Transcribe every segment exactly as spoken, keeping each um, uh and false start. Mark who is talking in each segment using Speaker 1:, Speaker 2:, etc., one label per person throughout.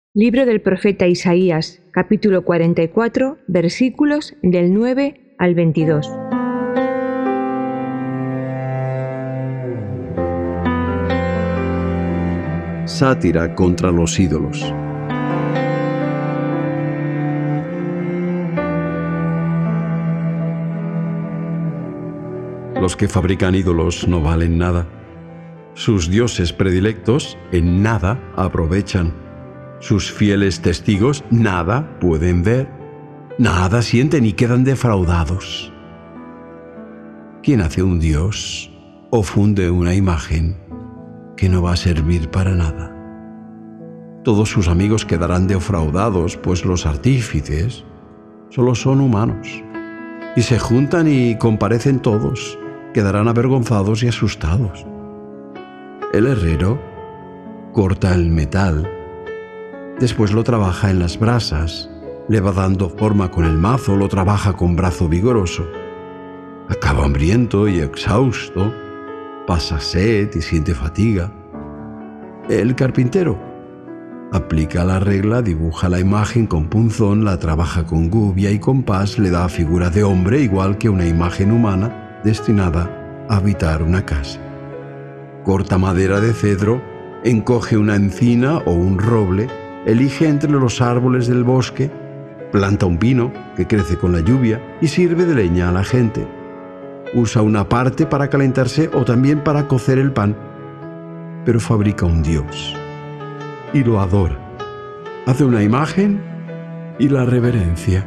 Speaker 1: Libro del profeta Isaías, capítulo cuarenta y cuatro, versículos del nueve al veintidós.
Speaker 2: Sátira contra los ídolos. Los que fabrican ídolos no valen nada. Sus dioses predilectos en nada aprovechan. Sus fieles testigos nada pueden ver, nada sienten y quedan defraudados. ¿Quién hace un dios o funde una imagen que no va a servir para nada? Todos sus amigos quedarán defraudados, pues los artífices solo son humanos. Y se juntan y comparecen todos, quedarán avergonzados y asustados. El herrero corta el metal, después lo trabaja en las brasas, le va dando forma con el mazo, lo trabaja con brazo vigoroso. Acaba hambriento y exhausto, pasa sed y siente fatiga. El carpintero aplica la regla, dibuja la imagen con punzón, la trabaja con gubia y compás, le da figura de hombre igual que una imagen humana destinada a habitar una casa. Corta madera de cedro, encoge una encina o un roble, elige entre los árboles del bosque, planta un pino que crece con la lluvia y sirve de leña a la gente. Usa una parte para calentarse o también para cocer el pan, pero fabrica un dios y lo adora. Hace una imagen y la reverencia.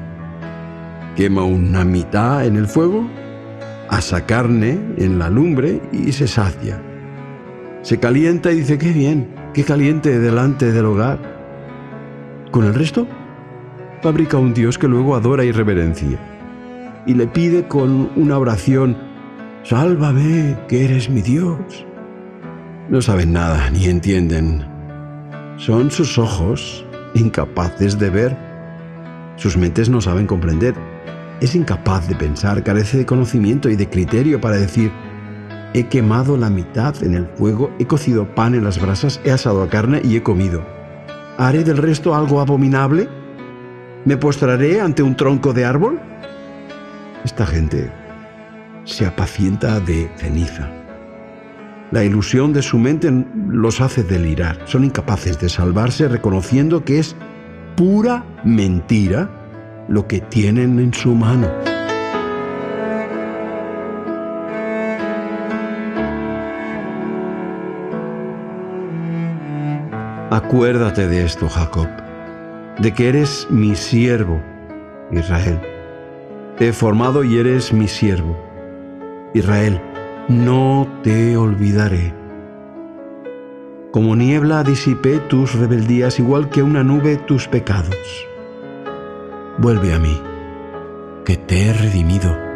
Speaker 2: Quema una mitad en el fuego, asa carne en la lumbre y se sacia. Se calienta y dice: ¡qué bien! ¡Qué caliente delante del hogar! Con el resto, fabrica un dios que luego adora y reverencia. Y le pide con una oración: ¡sálvame, que eres mi Dios! No saben nada ni entienden. Son sus ojos incapaces de ver. Sus mentes no saben comprender. Es incapaz de pensar, carece de conocimiento y de criterio para decir: he quemado la mitad en el fuego, he cocido pan en las brasas, he asado carne y he comido. ¿Haré del resto algo abominable? ¿Me postraré ante un tronco de árbol? Esta gente se apacienta de ceniza. La ilusión de su mente los hace delirar. Son incapaces de salvarse reconociendo que es pura mentira lo que tienen en su mano. Acuérdate de esto, Jacob, de que eres mi siervo, Israel. Te he formado y eres mi siervo. Israel, no te olvidaré. Como niebla disipé tus rebeldías, igual que una nube tus pecados. Vuelve a mí, que te he redimido.